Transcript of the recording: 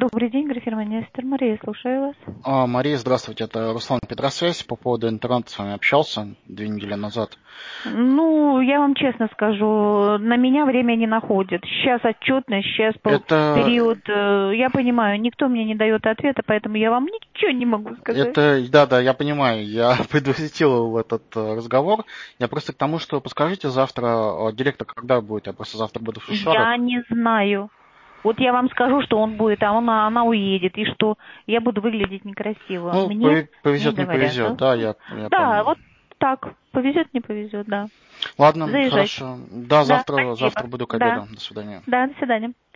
Добрый день, графирманистр. Мария, слушаю вас. Мария, здравствуйте, это Руслан Петросвязь. По поводу интернета с вами общался 2 недели назад. Ну, я вам честно скажу, на меня время не находит. Сейчас отчетность, сейчас период, я понимаю, никто мне не дает ответа, поэтому я вам ничего не могу сказать. Да, я понимаю, я предвосхитил этот разговор. Я просто к тому, что подскажите завтра, директор когда будет? Я просто завтра буду в Шушарах. Я не знаю. Вот я вам скажу, что он будет, а она уедет, и что я буду выглядеть некрасиво. Ну, Мне повезет, не говорят. повезет, да, я Да, понял. вот так. Повезет, не повезет, да. Ладно, Заезжайте. хорошо. Да, Да, завтра спасибо. буду к Да. обеду. До свидания. Да, до свидания.